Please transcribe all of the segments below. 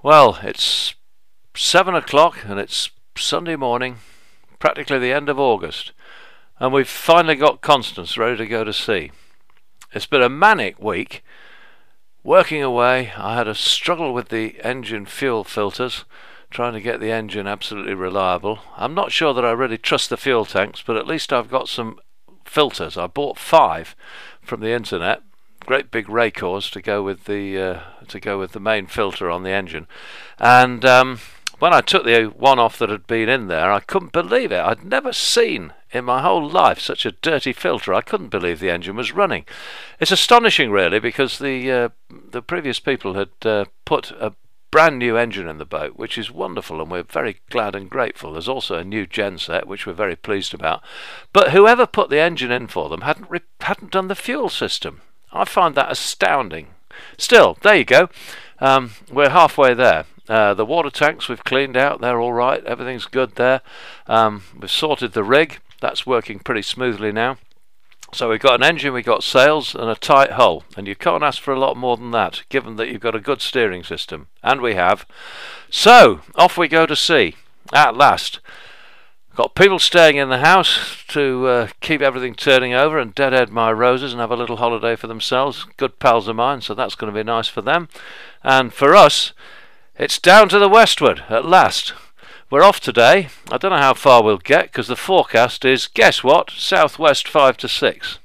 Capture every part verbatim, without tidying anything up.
Well, it's seven o'clock and it's Sunday morning, practically the end of August, and we've finally got Constance ready to go to sea. It's been a manic week, working away. I had a struggle with the engine fuel filters, trying to get the engine absolutely reliable. I'm not sure that I really trust the fuel tanks, but at least I've got some filters. I bought five from the internet, great big Raycors to go with the uh, to go with the main filter on the engine, and um, when I took the one off that had been in there, I couldn't believe it. I'd never seen in my whole life such a dirty filter. I couldn't believe the engine was running. It's astonishing, really, because the uh, the previous people had uh, put a brand new engine in the boat, which is wonderful, and we're very glad and grateful. There's also a new genset, which we're very pleased about. But whoever put the engine in for them hadn't re- hadn't done the fuel system. I find that astounding. Still, there you go. Um, we're halfway there. Uh, the water tanks we've cleaned out. They're all right. Everything's good there. Um, we've sorted the rig. That's working pretty smoothly now. So we've got an engine, we've got sails and a tight hull, and you can't ask for a lot more than that, given that you've got a good steering system, and we have. So off we go to sea at last. Got people staying in the house to uh, keep everything turning over and deadhead my roses and have a little holiday for themselves. Good pals of mine, so that's going to be nice for them. And for us, it's down to the westward at last. We're off today. I don't know how far we'll get, because the forecast is, guess what, southwest five to six.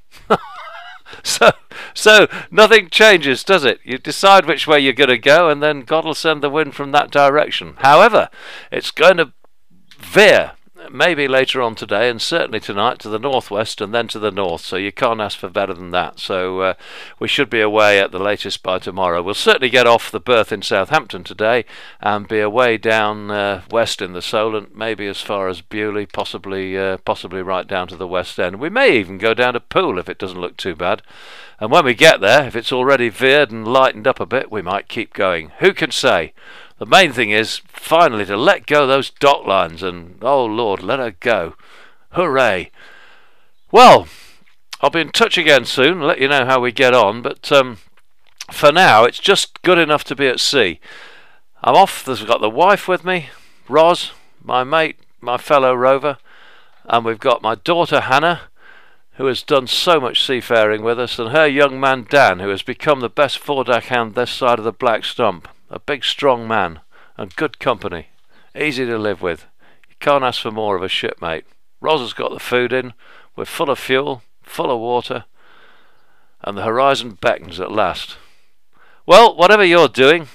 so so nothing changes, does it? You decide which way you're going to go, and then God will send the wind from that direction. However, it's going to veer, maybe later on today and certainly tonight, to the northwest and then to the north, so you can't ask for better than that. So uh, we should be away at the latest by tomorrow. We'll certainly get off the berth in Southampton today and be away down uh, west in the Solent, maybe as far as Bewley, possibly uh, possibly right down to the West End. We may even go down to Poole if it doesn't look too bad. And when we get there, if it's already veered and lightened up a bit, we might keep going. Who can say? The main thing is finally to let go those dock lines and, oh Lord, let her go. Hooray. Well, I'll be in touch again soon, let you know how we get on, but um, for now it's just good enough to be at sea. I'm off. There's got the wife with me, Ros, my mate, my fellow rover, and we've got my daughter Hannah, who has done so much seafaring with us, and her young man Dan, who has become the best foredeck hand this side of the Black Stump. A big strong man and good company, easy to live with. You can't ask for more of a shipmate. Ros has got the food in, we're full of fuel, full of water, and the horizon beckons at last. Well, whatever you're doing,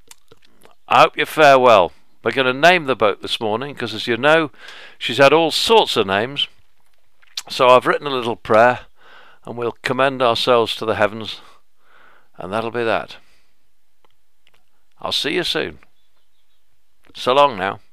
I hope you fare well. We're going to name the boat this morning, because as you know, she's had all sorts of names. So I've written a little prayer, and we'll commend ourselves to the heavens, and that'll be that. I'll see you soon. So long now.